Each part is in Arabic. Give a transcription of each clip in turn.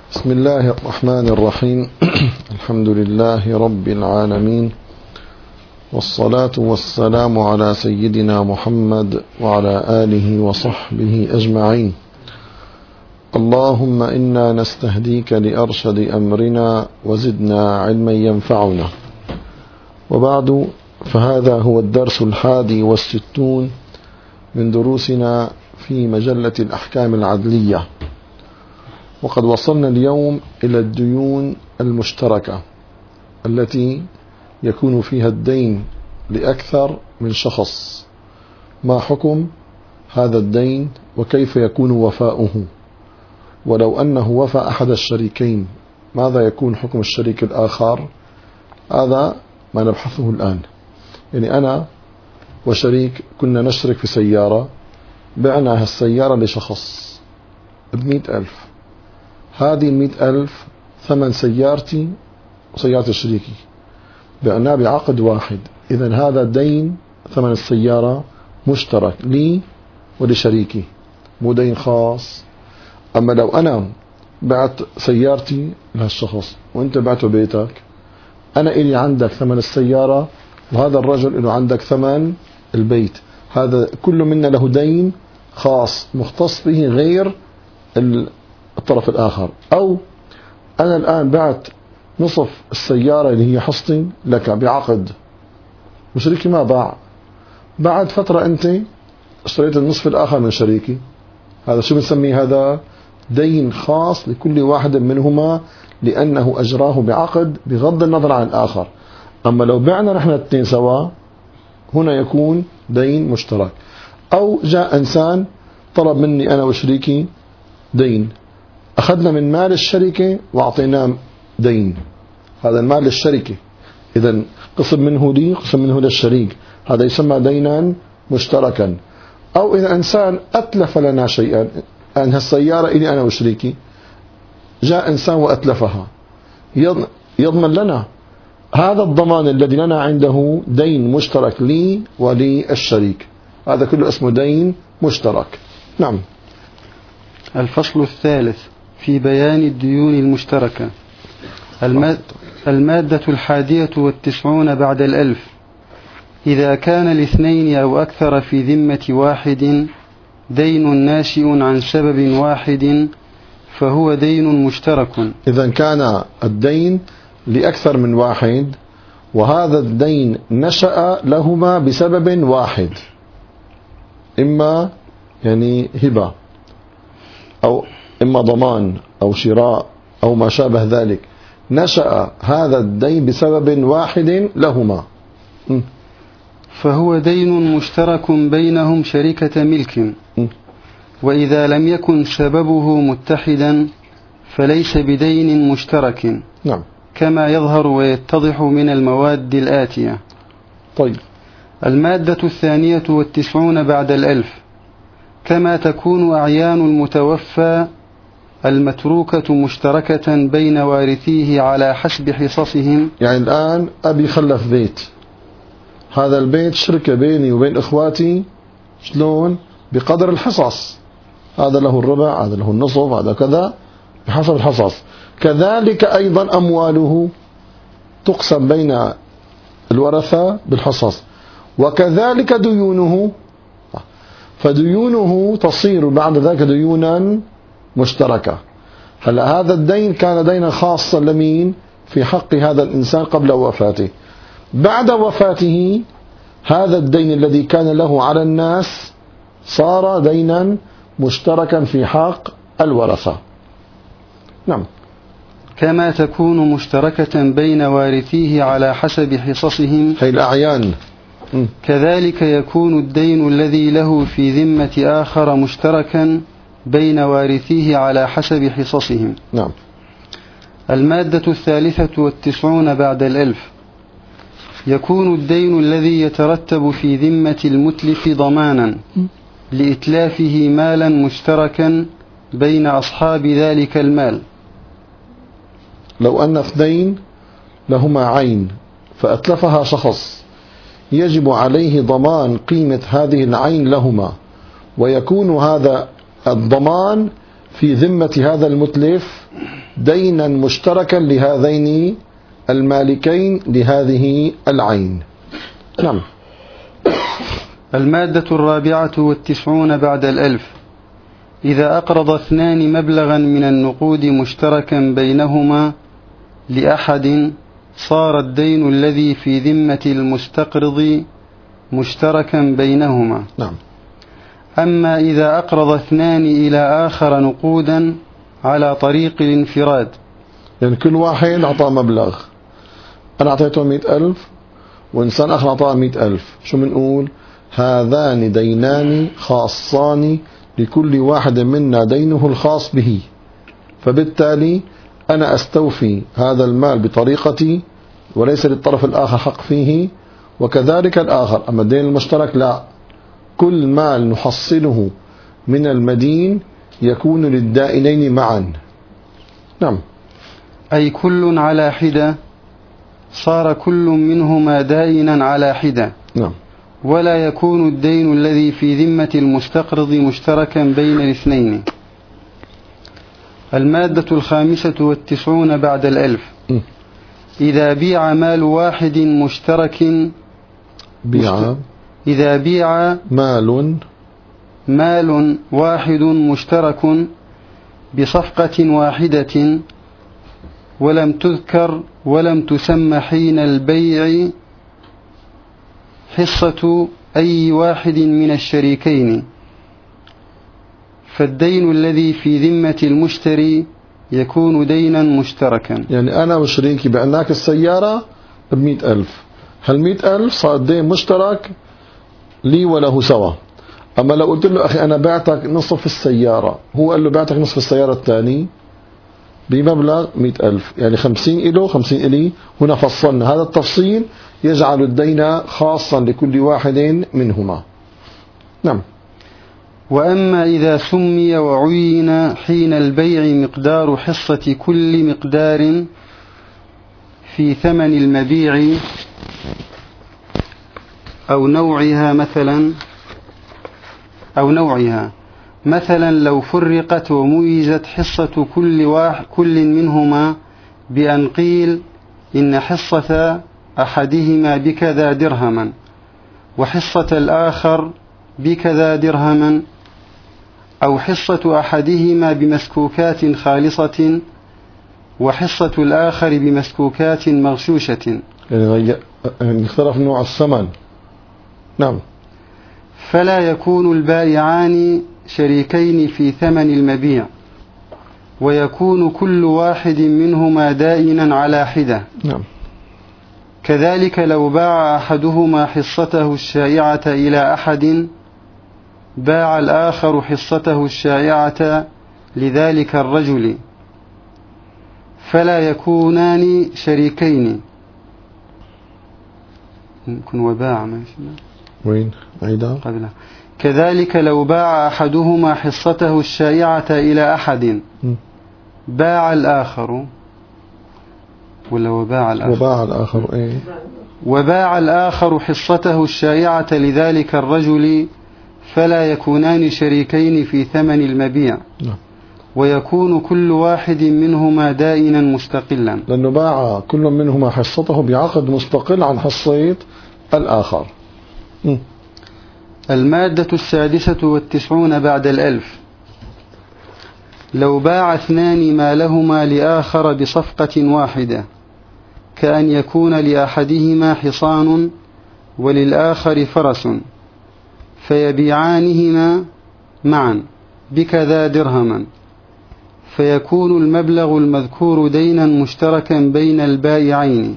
بسم الله الرحمن الرحيم. الحمد لله رب العالمين، والصلاة والسلام على سيدنا محمد وعلى آله وصحبه أجمعين. اللهم إنا نستهديك لأرشد أمرنا وزدنا علما ينفعنا. وبعد، فهذا هو الدرس 61 من دروسنا في مجلة الأحكام العدلية، وقد وصلنا اليوم إلى الديون المشتركة التي يكون فيها الدين لأكثر من شخص. ما حكم هذا الدين وكيف يكون وفاؤه؟ ولو أنه وفى أحد الشريكين، ماذا يكون حكم الشريك الآخر؟ هذا ما نبحثه الآن. يعني أنا وشريك كنا نشترك في سيارة، بعناها السيارة لشخص ب100,000. هذه 100,000 ثمن سيارتي وسيارة شريكي، بعناه بعقد واحد. إذن هذا دين، ثمن السيارة مشترك لي ولشريكي، مو دين خاص. أما لو أنا بعت سيارتي لهالشخص وأنت بعته بيتك، أنا إلي عندك ثمن السيارة، وهذا الرجل إله عندك ثمن البيت، هذا كل منا له دين خاص مختص به غير الطرف الآخر. أو أنا الآن بعت نصف السيارة اللي هي حصتي لك بعقد، وشريكي ما باع، بعد فترة أنت اشتريت النصف الآخر من شريكي، هذا شو بنسميه؟ هذا دين خاص لكل واحد منهما، لأنه أجراه بعقد بغض النظر عن الآخر. أما لو بعنا نحن الاثنين سوا، هنا يكون دين مشترك. أو جاء إنسان طلب مني أنا وشريكي دين، أخذنا من مال الشركة وأعطيناه دين، هذا المال للشركة، إذن قسم منه لي قسم منه للشريك، هذا يسمى دينا مشتركا. أو إذا إنسان أتلف لنا شيئا، أن هالسيارة إلي أنا وشريكي، جاء إنسان وأتلفها، يضمن لنا. هذا الضمان الذي لنا عنده دين مشترك لي وللشريك، هذا كله اسمه دين مشترك. نعم. الفصل الثالث في بيان الديون المشتركة. المادة 91 بعد 1000. إذا كان الاثنين أو أكثر في ذمة واحد دين ناشئ عن سبب واحد فهو دين مشترك. إذا كان الدين لأكثر من واحد، وهذا الدين نشأ لهما بسبب واحد، إما يعني هبة، أو إما ضمان أو شراء أو ما شابه ذلك، نشأ هذا الدين بسبب واحد لهما، فهو دين مشترك بينهم شركة ملك. وإذا لم يكن سببه متحدا فليس بدين مشترك. نعم. كما يظهر ويتضح من المواد الآتية. طيب. المادة 92 بعد 1000. كما تكون أعيان المتوفى المتروكة مشتركة بين وارثيه على حسب حصصهم. يعني الآن أبي خلف بيت، هذا البيت شركة بيني وبين إخواتي، شلون؟ بقدر الحصص، هذا له الربع، هذا له النصف، هذا كذا بحسب الحصص. كذلك أيضا أمواله تقسم بين الورثة بالحصص، وكذلك ديونه، فديونه تصير بعد ذلك ديونا مشتركة. هلا هذا الدين كان دينا خاصا لمين؟ في حق هذا الإنسان قبل وفاته. بعد وفاته هذا الدين الذي كان له على الناس صار دينا مشتركا في حق الورثة. نعم. كما تكون مشتركة بين وارثيه على حسب حصصهم، هي الأعيان. كذلك يكون الدين الذي له في ذمة آخر مشتركا بين وارثيه على حسب حصصهم. نعم. المادة 93 بعد 1000. يكون الدين الذي يترتب في ذمة المتلف ضمانا لإتلافه مالا مشتركا بين أصحاب ذلك المال. لو أن اثنين لهما عين فأتلفها شخص، يجب عليه ضمان قيمة هذه العين لهما، ويكون هذا الضمان في ذمة هذا المتلف دينا مشتركا لهذين المالكين لهذه العين. نعم. المادة 94 بعد 1000. إذا أقرض اثنان مبلغا من النقود مشتركا بينهما لأحد صار الدين الذي في ذمة المستقرض مشتركا بينهما. نعم. أما إذا أقرض اثنان إلى آخر نقودا على طريق الانفراد، يعني كل واحد أعطاه مبلغ، أنا أعطيته 100,000 وإنسان آخر أعطاه 100,000، شو بنقول؟ هذان دينان خاصان لكل واحد منا دينه الخاص به، فبالتالي أنا أستوفي هذا المال بطريقتي وليس للطرف الآخر حق فيه، وكذلك الآخر. أما الدين المشترك لا، كل مال نحصله من المدين يكون للدائنين معا. نعم. أي كل على حدة، صار كل منهما دائنا على حدة. نعم. ولا يكون الدين الذي في ذمة المستقرض مشتركا بين الاثنين. المادة 95 بعد 1000. إذا بيع مال واحد مشترك، إذا بيع مال واحد مشترك بصفقة واحدة ولم تذكر ولم تسمى حين البيع حصة أي واحد من الشريكين، فالدين الذي في ذمة المشتري يكون دينا مشتركا. يعني أنا وشريكي بعناك السيارة ب100,000، هال100,000 صار دين مشترك لي وله سوا. أما لو قلت له أخي أنا بعتك نصف السيارة، هو قال له بعتك نصف السيارة الثاني بمبلغ 100,000، يعني 50 إله 50 إلي، هنا فصلنا هذا التفصيل يجعل الدين خاصا لكل واحد منهما. نعم. وأما إذا سمي وعين حين البيع مقدار حصة كل مقدار في ثمن المبيع أو نوعها مثلا لو فرقت وميزت حصة كل منهما بأن قيل إن حصة أحدهما بكذا درهما وحصة الآخر بكذا درهما، أو حصة أحدهما بمسكوكات خالصة وحصة الآخر بمسكوكات مغشوشة، يعني اختلف نوع الثمن. نعم. فلا يكون البائعان شريكين في ثمن المبيع، ويكون كل واحد منهما دائنا على حدة. نعم. كذلك لو باع أحدهما حصته الشائعة إلى أحد، باع الآخر حصته الشائعة لذلك الرجل، فلا يكونان شريكين. يكون وباع وين عيدا قبله. كذلك لو باع أحدهما حصته الشائعة إلى أحد، باع الآخر ولا وباع الآخر إيه؟ وباع الآخر حصته الشائعة لذلك الرجل، فلا يكونان شريكين في ثمن المبيع. نعم. ويكون كل واحد منهما دائنا مستقلا، لأنه باع كل منهما حصته بعقد مستقل عن حصة الآخر. المادة 96 بعد 1000. لو باع اثنان مالهما لآخر بصفقة واحدة، كأن يكون لأحدهما حصان وللآخر فرس، فيبيعانهما معا بكذا درهما، فيكون المبلغ المذكور دينا مشتركا بين البائعين.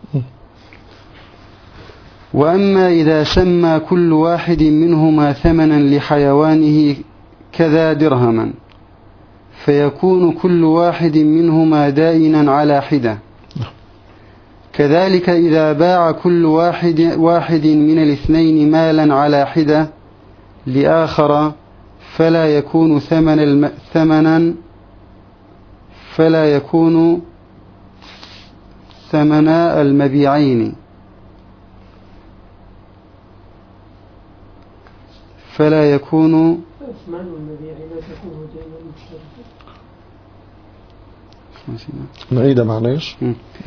وأما إذا سمى كل واحد منهما ثمنا لحيوانه كذا درهما، فيكون كل واحد منهما دائنا على حدة. كذلك إذا باع كل واحد من الاثنين مالا على حدة لآخر، فلا يكون ثمنا المبيعين، فلا يكون نعيدها معليش.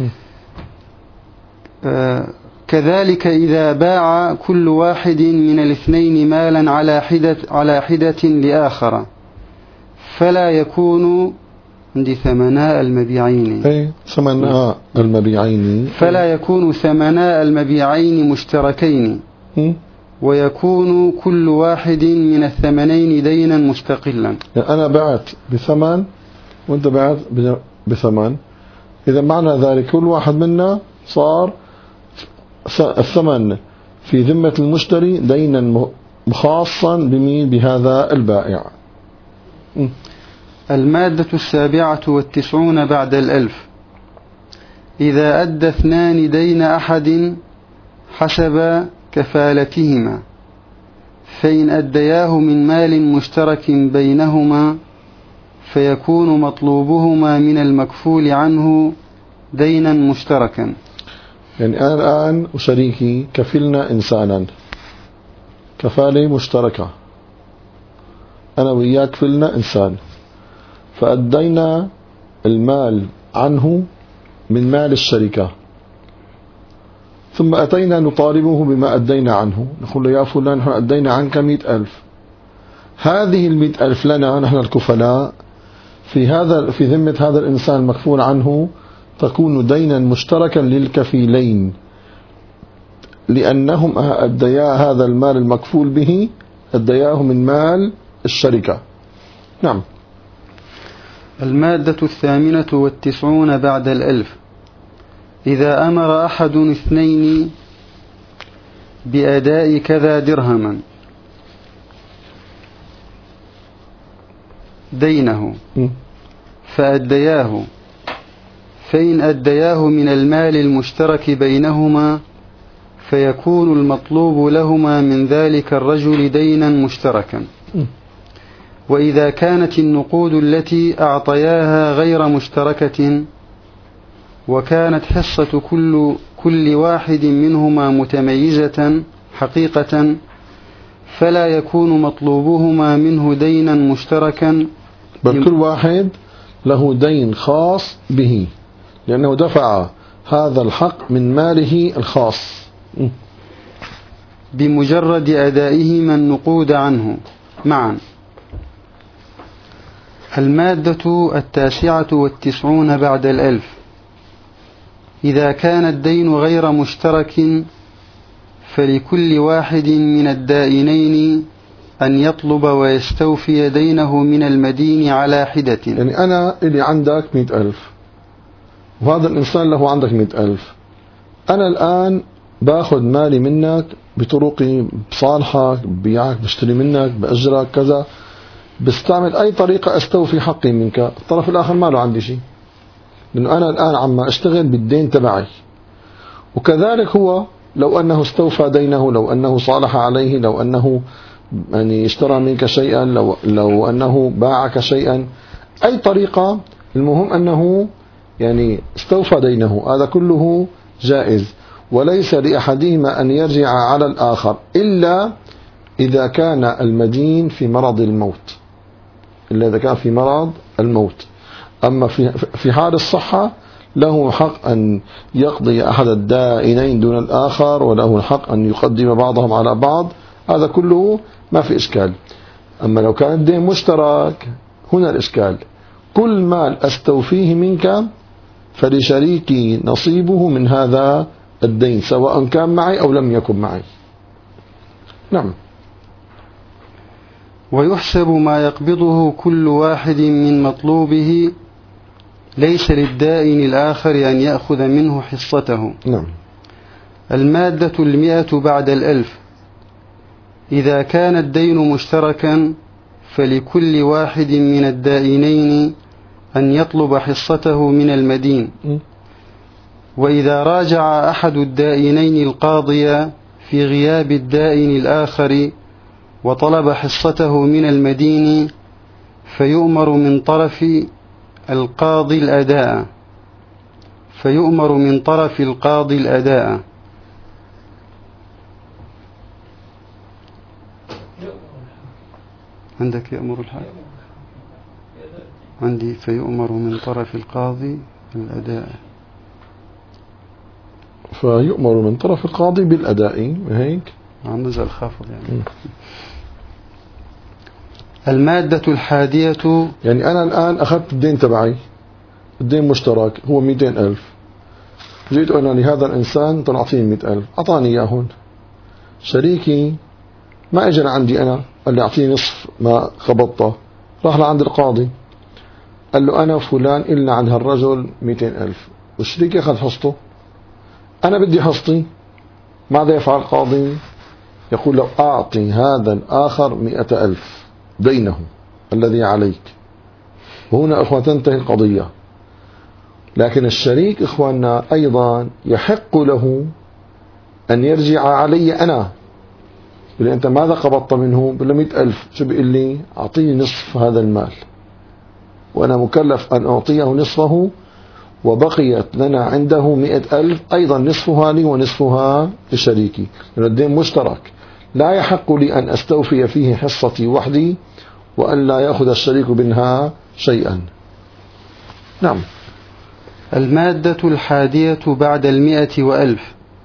كذلك إذا باع كل واحد من الاثنين مالا على حدة لآخر فلا يكون عندي ثمناء المبيعين ثمناء المبيعين فلا يكون ثمناء المبيعين مشتركين ويكون كل واحد من الثمنين دينا مستقلا. يعني أنا بعت بثمن وأنت بعت بثمن، إذا معنى ذلك كل واحد منا صار الثمن في ذمة المشتري دينا خاصا بمين؟ بهذا البائع. المادة 97 بعد 1000. إذا أدى اثنان دين أحد حسب كفالتهما فإن أدياه من مال مشترك بينهما فيكون مطلوبهما من المكفول عنه دينا مشتركا. يعني أنا الآن وشريكي كفلنا إنسانا كفالة مشتركة، أنا وياك كفلنا إنسان، فأدينا المال عنه من مال الشركة، ثم أتينا نطالبه بما أدينا عنه، نقول له يا فلان نحن أدينا عنك 100,000، هذه 100,000 لنا نحن الكفلاء في ذمة هذا الإنسان المكفول عنه تكون دينا مشتركا للكفيلين، لأنهم أديا هذا المال المكفول به أدياه من مال الشركة. نعم. المادة 98 بعد 1000. إذا أمر أحد اثنين بأداء كذا درهما دينه فأدياه، فإن أدياه من المال المشترك بينهما فيكون المطلوب لهما من ذلك الرجل دينا مشتركا. وإذا كانت النقود التي أعطياها غير مشتركة وكانت حصة كل واحد منهما متميزة حقيقة فلا يكون مطلوبهما منه دينا مشتركا، بل كل واحد له دين خاص به لأنه دفع هذا الحق من ماله الخاص بمجرد أدائهما النقود عنه معا. المادة 99 بعد 1000. إذا كان الدين غير مشترك فلكل واحد من الدائنين أن يطلب ويستوفي دينه من المدين على حدة. يعني أنا اللي عندك 100,000 وهذا الإنسان له عندك 100,000، أنا الآن باخذ مالي منك بطرقي، بصالحك، ببيعك، بشتري منك، بأجرك كذا، بستعمل أي طريقة أستوفي حقي منك، الطرف الآخر ما له عندي شيء، لأنه أنا الآن عم أشتغل بالدين تبعي. وكذلك هو لو أنه استوفى دينه، لو أنه صالح عليه، لو أنه يعني اشترى منك شيئا، لو أنه باعك شيئا، أي طريقة، المهم أنه يعني استوفى دينه، هذا كله جائز، وليس لأحدهما أن يرجع على الآخر إلا إذا كان المدين في مرض الموت، إلا إذا كان في مرض الموت. أما في حال الصحة له حق أن يقضي أحد الدائنين دون الآخر، وله الحق أن يقدم بعضهم على بعض، هذا كله ما في إشكال. أما لو كان الدين مشترك هنا الإشكال، كل مال أستوفيه منك فلشريكي نصيبه من هذا الدين سواء كان معي أو لم يكن معي. نعم. ويحسب ما يقبضه كل واحد من مطلوبه، ليس للدائن الآخر أن يأخذ منه حصته. نعم. المادة 100 بعد 1000. إذا كان الدين مشتركا فلكل واحد من الدائنين أن يطلب حصته من المدين، وإذا راجع أحد الدائنين القاضي في غياب الدائن الآخر وطلب حصته من المدين فيؤمر من طرف القاضي الأداء. عندك يأمر الحال. عندي فيؤمر من طرف القاضي الأداء. فيؤمر من طرف القاضي بالأداء، هيك نزل الخافض يعني. المادة الحادية، يعني أنا الآن أخذت الدين تبعي، الدين مشترك هو 200,000، جيت أنا لهذا الإنسان تنعطيه 100,000، أعطاني إياهن. شريكي ما إجا عندي أنا قال لي أعطيني نصف ما قبضته، راح لعند القاضي قال له أنا فلان إلنا عن هالرجل 200,000، والشريك أخذ حصته، أنا بدي حصتي. ماذا يفعل القاضي؟ يقول له أعطي هذا الآخر 100,000 دينه الذي عليك. وهنا أخوة تنتهي القضية. لكن الشريك إخواننا أيضا يحق له أن يرجع علي أنا، يقول أنت ماذا قبضت منه؟ بل 100,000، شو بيقول لي؟ أعطيني نصف هذا المال، وأنا مكلف أن أعطيه نصفه، وبقيت لنا عنده 100,000 أيضا نصفها لي ونصفها لشريكي، لأن الدين مشترك. لا يحق لي أن أستوفي فيه حصتي وحدي وأن لا يأخذ الشريك منها شيئا. نعم. المادة الحادية بعد 100,000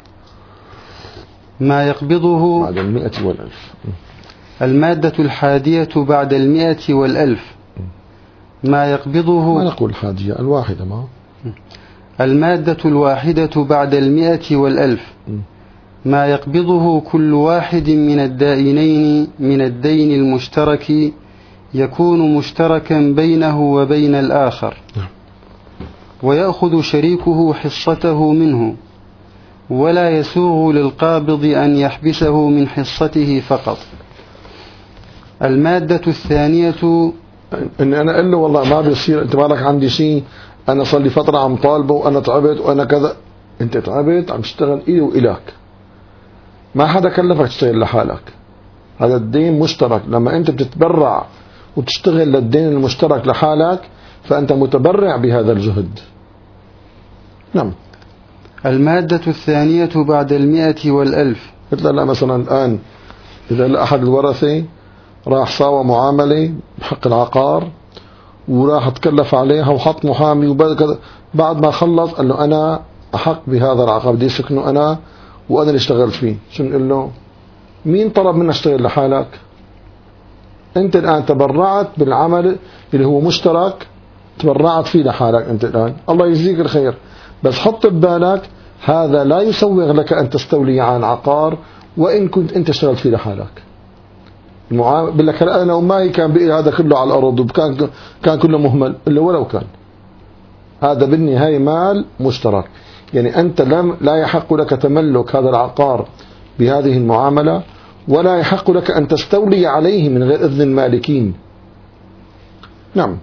ما يقبضه بعد 100,000. المادة الحادية بعد 100,000 ما يقبضه، ما نقول الحادية، الواحدة. ما المادة الواحدة بعد 100,000 ما يقبضه كل واحد من الدائنين من الدين المشترك يكون مشتركا بينه وبين الآخر، ويأخذ شريكه حصته منه، ولا يسوغ للقابض أن يحبسه من حصته فقط. المادة الثانية، إن أنا أقول له والله ما بيصير، أنت مالك عندي شيء، أنا صار لي فترة عم طالبه وأنا تعبت وأنا كذا. أنت تعبت عم تشتغل إلي وإلك، ما حدا كلفك تشتغل لحالك. هذا الدين مشترك، لما أنت بتتبرع وتشتغل للدين المشترك لحالك فأنت متبرع بهذا الجهد. نعم. المادة الثانية بعد 100,000 مثل لا مثلا الآن إذا أحد الورثة راح ساوى معاملة بحق العقار وراح تكلف عليها وحط محامي وبعد ما خلص قال له أنا أحق بهذا العقار، بدي سكنه أنا وأنا اللي اشتغلت فيه. شو نقول له؟ مين طلب منك اشتغل لحالك؟ أنت الآن تبرعت بالعمل اللي هو مشترك، تبرعت فيه لحالك أنت الآن، الله يجزيك الخير. بس حط ببالك هذا لا يسوغ لك أن تستولي عن عقار وإن كنت أنت اشتغلت فيه لحالك. بقول لك أنا وماي كان بقي هذا كله على الأرض وكان كله مهمل، إلا ولو كان هذا بالنهاية مال مشترك. يعني أنت لا يحق لك تملك هذا العقار بهذه المعاملة، ولا يحق لك أن تستولي عليه من غير إذن المالكين. نعم.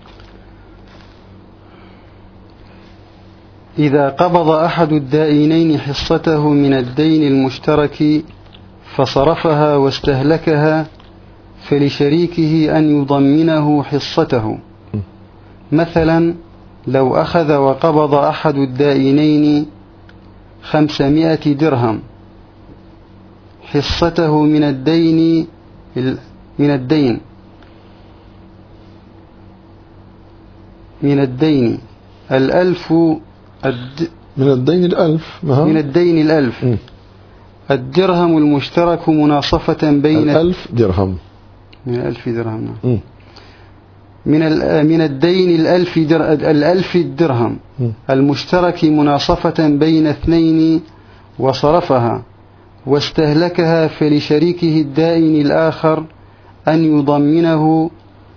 إذا قبض أحد الدائنين حصته من الدين المشترك فصرفها واستهلكها فلشريكه أن يضمنه حصته. مثلا لو أخذ وقبض أحد الدائنين 500 درهم حصته من الدين 1,000 الدرهم المشترك مناصفة بين 1000 درهم من 1000 درهم من الدين 1000 الدرهم المشترك مناصفة بين اثنين وصرفها واستهلكها فلشريكه الدائن الآخر أن يضمنه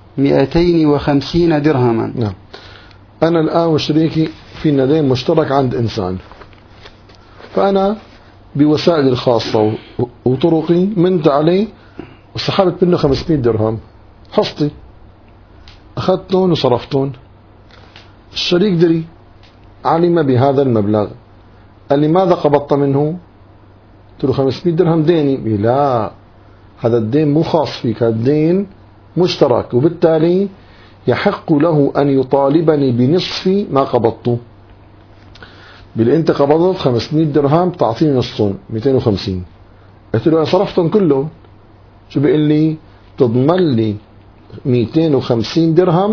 250 درهما. نعم. أنا الآن وشريكي في دين مشترك عند إنسان، فأنا بوسائل الخاصة وطرقي منت عليه وسحبت منه 500 درهم حصتي، أخذتهم وصرفتهم. الشريك دري علم بهذا المبلغ، قال لي ماذا قبضت منه؟ قلت له 500 درهم ديني. لا، هذا الدين مو خاص فيك، هذا الدين مشترك، وبالتالي يحق له أن يطالبني بنصف ما قبضته. أنت قبضت 500 درهم تعطيني نصهم 250. قلت له أنا صرفتهم كله. شو بيقول لي؟ تضمن لي 250 درهم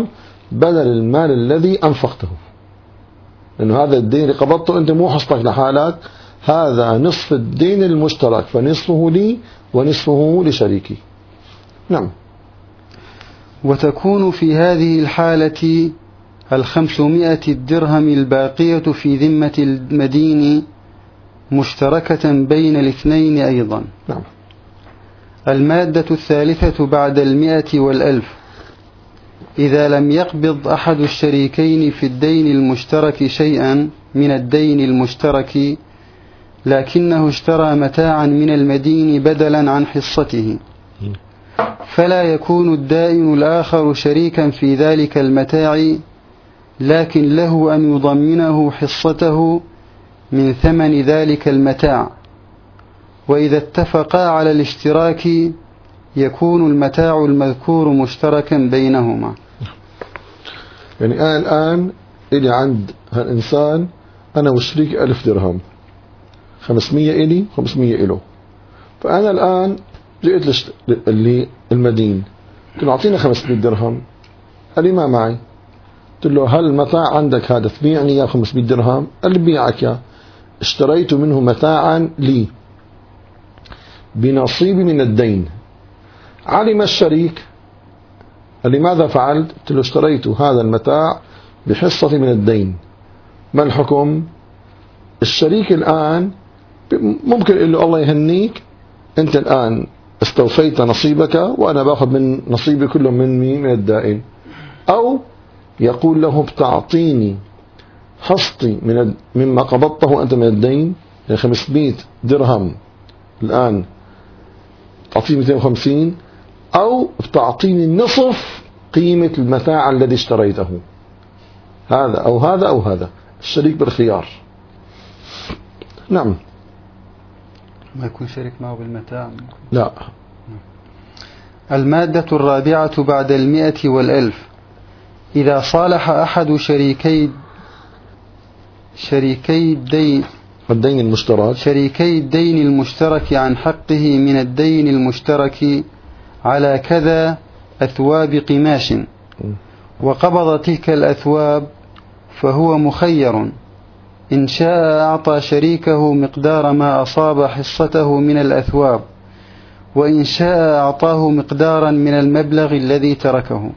بدل المال الذي أنفقته، لأنه هذا الدين اللي قبضته أنت مو حصتك لحالك، هذا نصف الدين المشترك، فنصفه لي ونصفه لشريكي. نعم. وتكون في هذه الحالة 500 الدرهم الباقية في ذمة المدين مشتركة بين الاثنين أيضا. نعم. المادة الثالثة بعد 100 و1000: إذا لم يقبض أحد الشريكين في الدين المشترك شيئا من الدين المشترك، لكنه اشترى متاعا من المدين بدلا عن حصته، فلا يكون الدائن الآخر شريكا في ذلك المتاع، لكن له أن يضمنه حصته من ثمن ذلك المتاع. وإذا اتفقا على الاشتراك يكون المتاع المذكور مشتركا بينهما. يعني أنا الآن إلي عند هالإنسان أنا وشريك 1000 درهم، 500 إلي 500 إله. فأنا الآن جئت المدين قلت له أعطينا 500 درهم، قال لي ما معي. قلت له هل المتاع عندك هذا تبيعني يا 500 درهم؟ قال لي بيعك يا. اشتريت منه متاعا لي بنصيبي من الدين. علم الشريك، قال لي ماذا فعلت؟ قلت له اشتريت هذا المتاع بحصتي من الدين. ما الحكم؟ الشريك الآن ممكن يقول له الله يهنيك، أنت الآن استوفيت نصيبك وأنا باخذ من نصيبي كله من الدائن، أو يقول له بتعطيني حصتي مما قبضته أنت من الدين، يعني 500 درهم الآن تعطيني 250، أو بتعطيني نصف قيمة المتاع الذي اشتريته، هذا أو هذا أو هذا. الشريك بالخيار. نعم. ما يكون شريك معه بالمتاع؟ لا. المادة الرابعة بعد 100 و1000: إذا صالح أحد شريكي الدين المشترك عن حقه من الدين المشترك على كذا أثواب قماش، وقبض تلك الأثواب، فهو مخير، إن شاء أعطى شريكه مقدار ما أصاب حصته من الأثواب، وإن شاء أعطاه مقدارا من المبلغ الذي تركه.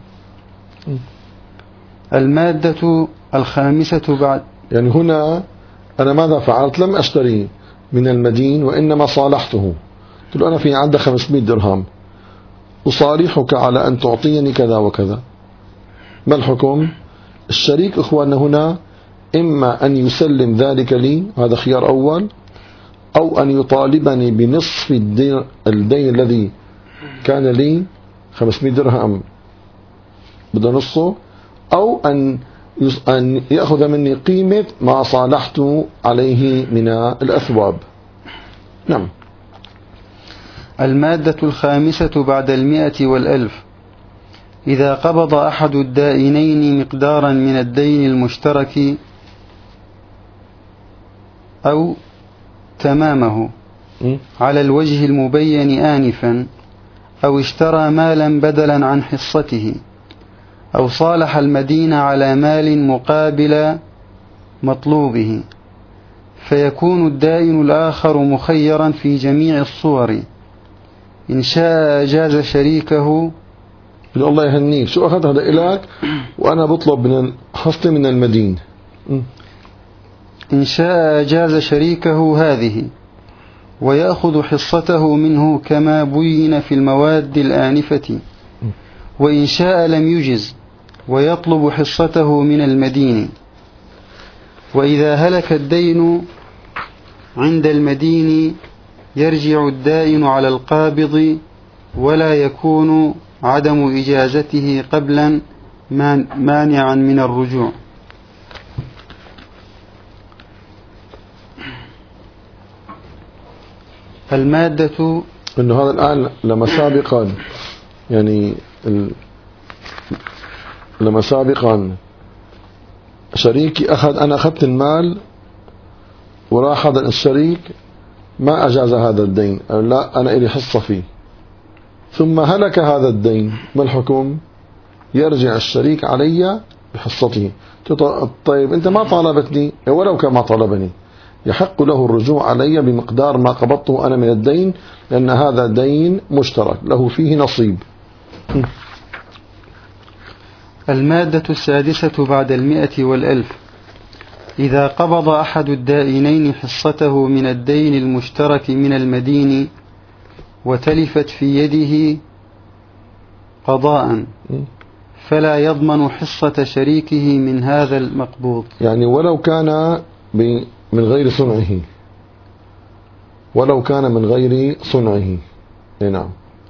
المادة الخامسة بعد، يعني هنا أنا ماذا فعلت؟ لم أشتري من المدين وإنما صالحته. قلت له أنا في عندك 500 درهم أصالحك على أن تعطيني كذا وكذا. ما الحكم؟ الشريك إخواننا هنا إما أن يسلم ذلك لي، هذا خيار أول، أو أن يطالبني بنصف الدين الذي كان لي 500 درهم بده نصه، أو أن يأخذ مني قيمة ما صالحت عليه من الأثواب. نعم. المادة الخامسة بعد 100 و1000: إذا قبض أحد الدائنين مقدارا من الدين المشترك أو تمامه على الوجه المبين آنفا، أو اشترى مالا بدلا عن حصته، أو صالح المدين على مال مقابل مطلوبه، فيكون الدائن الآخر مخيرا في جميع الصور، إن شاء أجاز شريكه. الله يهنيك، شو أخذ هذا إليك وأنا بطلب من حصتي من المدين. إن شاء أجاز شريكه هذه، ويأخذ حصته منه كما بين في المواد الآنفة، وإن شاء لم يجز ويطلب حصته من المدين. وإذا هلك الدين عند المدين يرجع الدائن على القابض، ولا يكون عدم إجازته قبلا مانعا من الرجوع. المادة إنه هذا الآن لما سابقا يعني لما سابقا شريكي أنا أخذت المال وراح هذا الشريك ما أجاز هذا الدين، أو لا أنا إلي حصة فيه، ثم هلك هذا الدين، ما الحكم؟ يرجع الشريك علي بحصته. طيب أنت ما طالبتني، ولو كان ما طلبني يحق له الرجوع علي بمقدار ما قبضته أنا من الدين، لأن هذا دين مشترك له فيه نصيب. المادة السادسة بعد 100 و1000: إذا قبض أحد الدائنين حصته من الدين المشترك من المدين وتلفت في يده قضاء فلا يضمن حصة شريكه من هذا المقبوض. يعني ولو كان من غير صنعه، ولو كان من غير صنعه، نعم،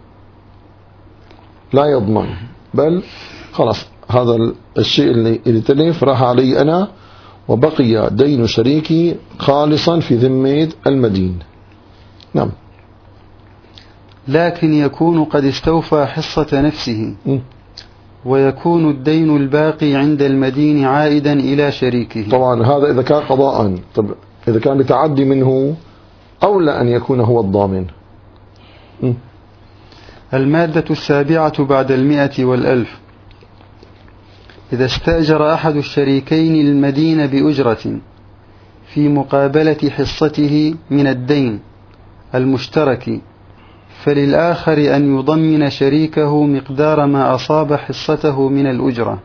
لا يضمن، بل خلاص هذا الشيء اللي تلف راح علي أنا، وبقي دين شريكي خالصا في ذمة المدين. نعم. لكن يكون قد استوفى حصة نفسه، ويكون الدين الباقي عند المدين عائدا إلى شريكه. طبعا هذا إذا كان قضاء. طب إذا كان بتعدي منه أولى أن يكون هو الضامن. المادة السابعة بعد 100 و1000: إذا استأجر أحد الشريكين المدين بأجرة في مقابلة حصته من الدين المشترك، فللآخر أن يضمن شريكه مقدار ما أصاب حصته من الأجرة.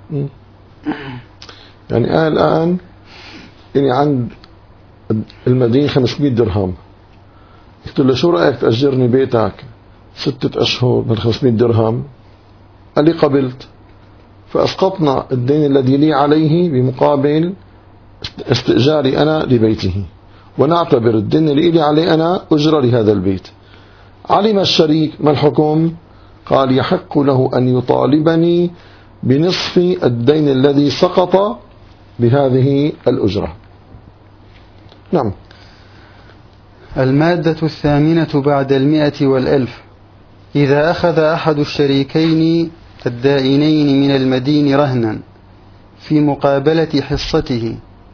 يعني أنا الآن إني عند المدين 500 درهم، قلت له شو رأيك تأجرني بيتك 6 أشهر من 500 درهم؟ قال لي قبلت. فأسقطنا الدين الذي لي عليه بمقابل استئجاري أنا لبيته، ونعتبر الدين اللي لي عليه أنا أجرة لهذا البيت. علم الشريك ما الحكم؟ قال يحق له أن يطالبني بنصف الدين الذي سقط بهذه الأجرة. نعم. المادة الثامنة بعد 100 و1000: إذا أخذ أحد الشريكين الدائنين من المدين رهنا في مقابلة حصته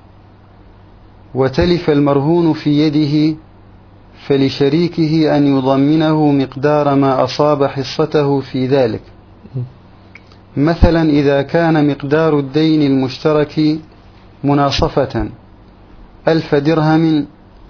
وتلف المرهون في يده، فلشريكه أن يضمنه مقدار ما أصاب حصته في ذلك. مثلا إذا كان مقدار الدين المشترك مناصفة 1000 درهم،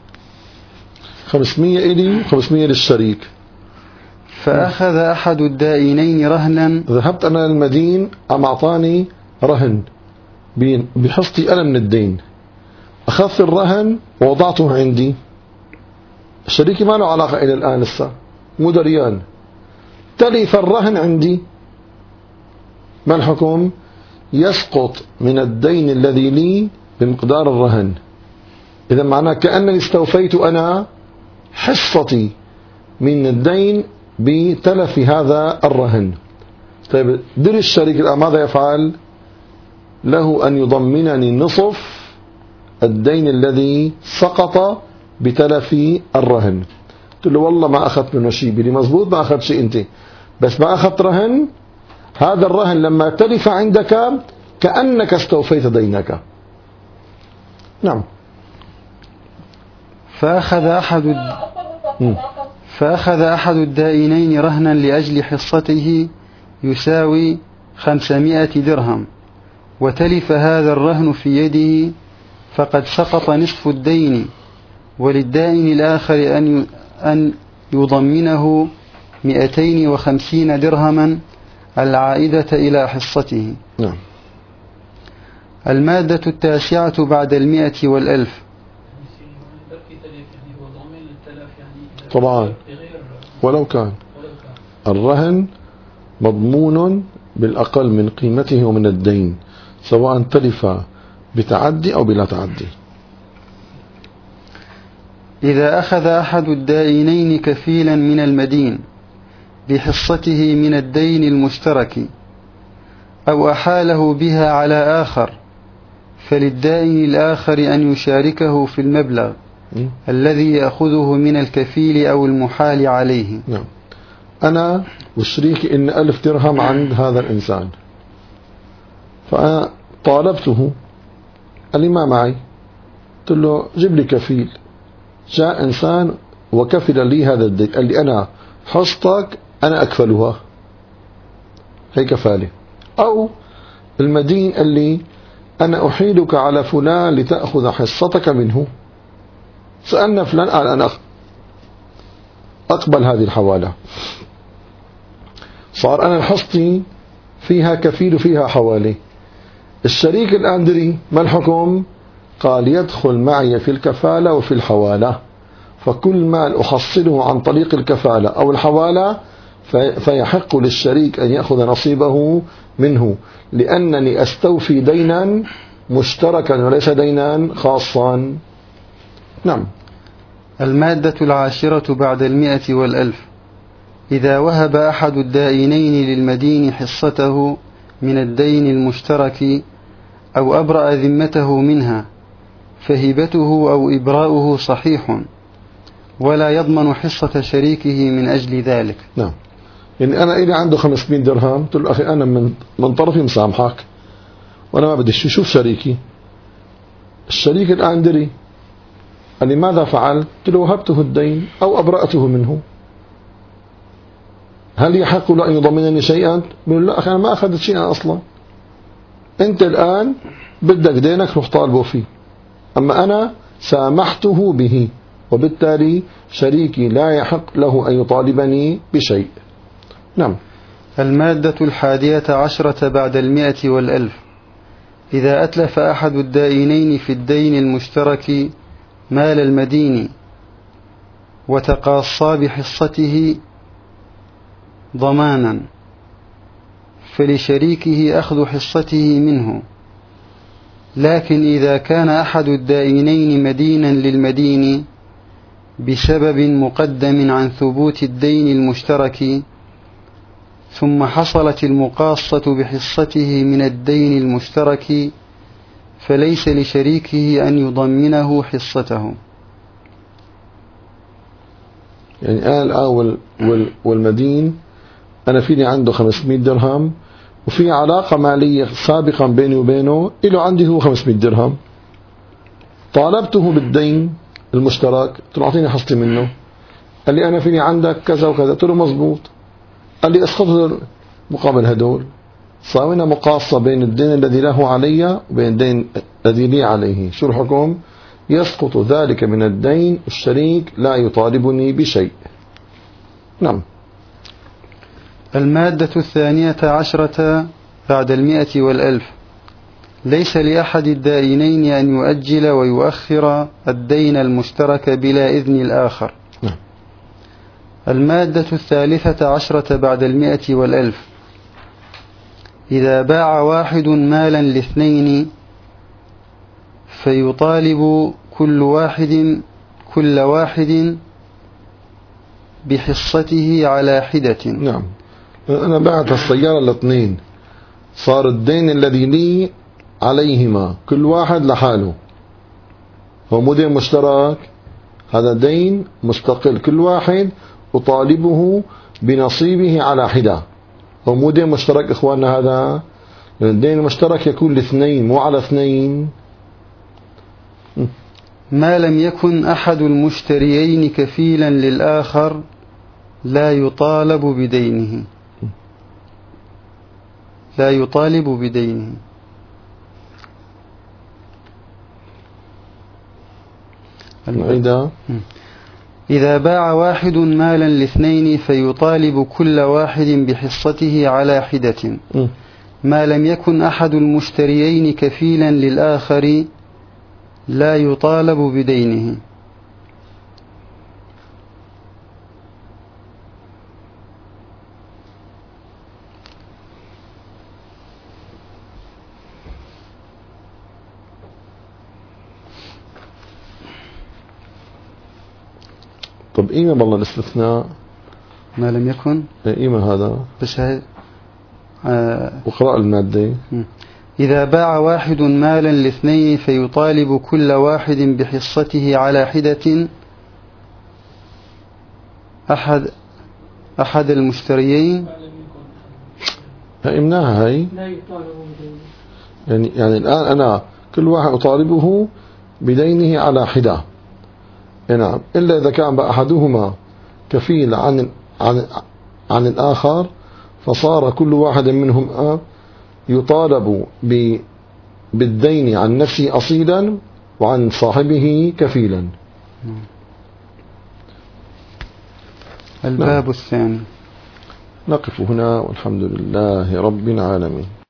500 إلي 500 للشريك، فأخذ أحد الدائنين رهنا. ذهبت أنا للمدين أم أعطاني رهن بحصتي أنا من الدين، أخذت الرهن ووضعته عندي، الشريك ما له علاقة إلى الآن لسه مو دريان، تلف الرهن عندي، ما الحكم؟ يسقط من الدين الذي لي بمقدار الرهن. إذا معناه كأنني استوفيت أنا حصتي من الدين بتلف هذا الرهن. طيب دير الشريك الآن ماذا يفعل؟ له أن يضمنني نصف الدين الذي سقط بتلف الرهن. قلت له والله ما أخذت منه شيء، بلي مزبوط ما أخذت شيء أنت، بس ما أخذت رهن، هذا الرهن لما تلف عندك كأنك استوفيت دينك. نعم. فأخذ أحد الدائنين رهنا لأجل حصته يساوي 500 درهم، وتلف هذا الرهن في يده، فقد سقط نصف الدين، وللدائن الآخر أن يضمنه 250 درهما العائدة إلى حصته. نعم. المادة التاسعة بعد 100 و1000: طبعا ولو كان الرهن مضمون بالأقل من قيمته ومن الدين، سواء تلف بتعدي أو بلا تعدي. إذا أخذ أحد الدائنين كفيلا من المدين بحصته من الدين المشترك أو أحاله بها على آخر، فللدائن الآخر أن يشاركه في المبلغ الذي يأخذه من الكفيل أو المحال عليه. نعم. أنا وشريكي إن 1000 درهم عند هذا الإنسان، فأنا طالبته، قال لي ما معي، قلت له جيب لي كفيل. جاء إنسان وكفل لي هذا الدين، قال لي أنا حصتك أنا أكفلها، هي كفالة. أو المدين اللي أنا أحيلك على فلان لتأخذ حصتك منه، سألنا فلان أنا أقبل هذه الحوالة، صار أنا حصتي فيها كفيل وفيها حوالي. الشريك الآن دري ما الحكم؟ قال يدخل معي في الكفالة وفي الحوالة، فكل مال أحصله عن طريق الكفالة أو الحوالة فيحق للشريك أن يأخذ نصيبه منه، لأنني أستوفي دينا مشتركا وليس دينا خاصا. نعم. المادة 10 بعد 100 والألف: إذا وهب أحد الدائنين للمدين حصته من الدين المشترك أو أبرأ ذمته منها فهبته أو إبراؤه صحيح، ولا يضمن حصة شريكه من أجل ذلك. نعم. يعني أنا إلي عنده 500 درهم، قلت له أخي أنا من طرفي مسامحك وأنا ما بدي شوف شريكي. الشريك الآن دري، قال لي ماذا فعل؟ قلت له وهبته الدين أو أبرأته منه، هل يحق له أن يضمنني شيئا؟ بيقول لا أخي أنا ما أخذت شيئا أصلا، أنت الآن بدك دينك روح طالبه فيه، أما أنا سامحته به، وبالتالي شريكي لا يحق له أن يطالبني بشيء. نعم. المادة 11 بعد 100 والألف: إذا أتلف أحد الدائنين في الدين المشترك مال المدين وتقاصا بحصته ضمانا فلشريكه أخذ حصته منه، لكن إذا كان أحد الدائنين مدينا للمدين بسبب مقدم عن ثبوت الدين المشترك ثم حصلت المقاصة بحصته من الدين المشترك فليس لشريكه أن يضمنه حصته. يعني الآن والمدين أنا فيني عنده 500 درهم وفي علاقة مالية سابقا بيني وبينه، إله عندي هو 500 درهم، طالبته بالدين المشترك، قلت له أعطيني حصتي منه، قال لي أنا فيني عندك كذا وكذا، قلت له مزبوط، قال لي أسقطه مقابل هدول، صار مقاصة بين الدين الذي له علي وبين الدين الذي لي عليه. شو الحكم؟ يسقط ذلك من الدين، الشريك لا يطالبني بشيء. نعم. المادة 12 بعد 100 والألف: ليس لأحد الدائنين أن يؤجل ويؤخر الدين المشترك بلا إذن الآخر. نعم. المادة 13 بعد 100 والألف: إذا باع واحد مالا لاثنين فيطالب كل واحد بحصته على حدة. نعم. أنا بعت السيارة لاثنين، صار الدين الذي لي عليهما كل واحد لحاله، هو مو دين مشترك، هذا دين مستقل، كل واحد أطالبه بنصيبه على حدة، هو مو دين مشترك إخواننا، هذا الدين المشترك يكون لاثنين مو على اثنين. ما لم يكن أحد المشتريين كفيلا للآخر لا يطالب بدينه. إذا باع واحد مالا لاثنين فيطالب كل واحد بحصته على حدة، ما لم يكن أحد المشتريين كفيلا للآخر لا يطالب بدينه. طب إيمة والله الاستثناء ما لم يكن إيمة هذا بس وقراء المادة. إذا باع واحد مالا لاثنين فيطالب كل واحد بحصته على حدة أحد المشتريين. فهمناها هاي. يعني الآن أنا كل واحد أطالبه بدينه على حدة، نعم، إلا إذا كان أحدهما كفيل عن الآخر، فصار كل واحد منهم يطالب بالدين عن نفسه أصيلا وعن صاحبه كفيلا. الباب الثاني. نقف هنا والحمد لله رب العالمين.